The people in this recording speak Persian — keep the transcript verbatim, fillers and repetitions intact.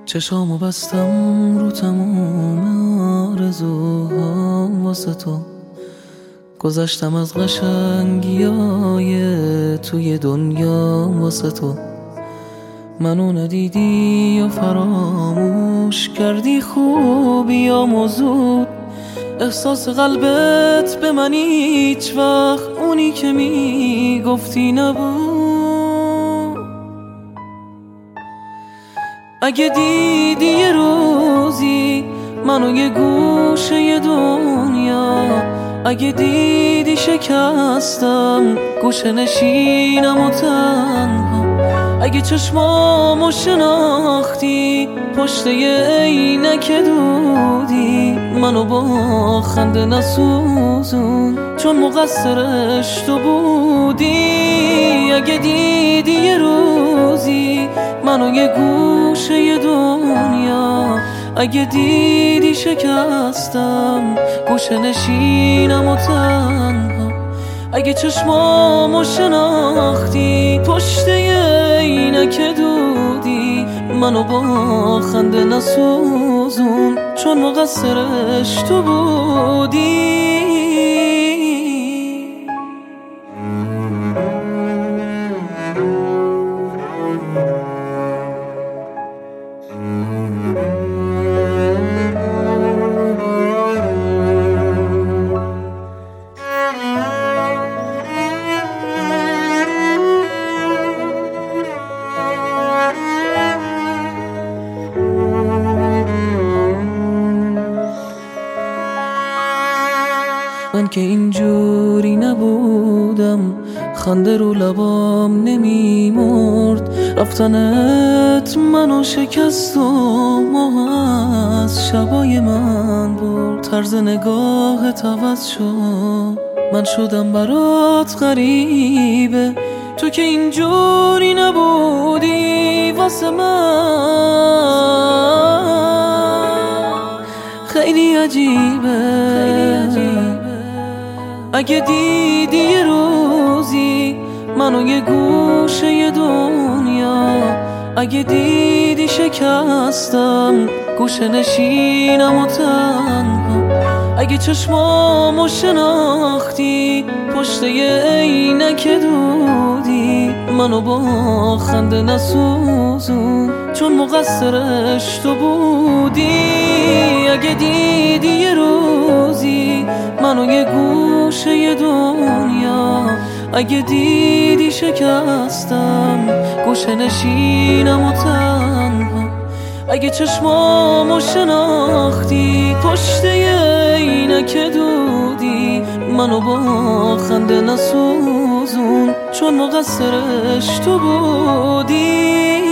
چشامو بستم رو تموم آرزوهام واسه تو، گذشتم از قشنگیای توی دنیا واسه تو. منو ندیدی و فراموش کردی خوبیامو زود، احساس قلبت به من هیچ وقت اونی که میگفتی نبود. اگه دیدی یه روزی منو یه گوشه دنیا، اگه دیدی شکستم گوشه نشینم و تنها، اگه چشمامو شناختی پشت یه عینک دودی، منو با خنده نسوزون چون مقصرش تو بودی. اگه دیدی یه روزی منو یه گوشه دنیا، اگه دیدی شکستم گوشه نشینم و تنها، اگه چشمامو شناختی پشت یه عینک دودی، منو با خنده نسوزون چون مقصرش تو بودی. من که اینجوری نبودم، خنده رو لبام نمیمرد، رفتنت منو شکست و ماه از شبای من برد. طرز نگاهت عوض شد، من شدم برات غریبه، تو که اینجوری نبودی واسه من. خیلی عجیبه اگه دیدی یه روزی منو یه گوشه دنیا، اگه دیدی شکستم گوشه نشینم و تنها، اگه چشمامو شناختی پشت یه عینک دودی، منو با خنده نسوزون چون مقصرش تو بودی. اگه دیدی یه روزی منو یه گوشه دنیا، اگه دیدی شکستم گوشه نشینم و تنها، اگه چشمامو شناختی پشت یه عینک دودی، منو با خنده نسوزون چون مقصرش تو بودی.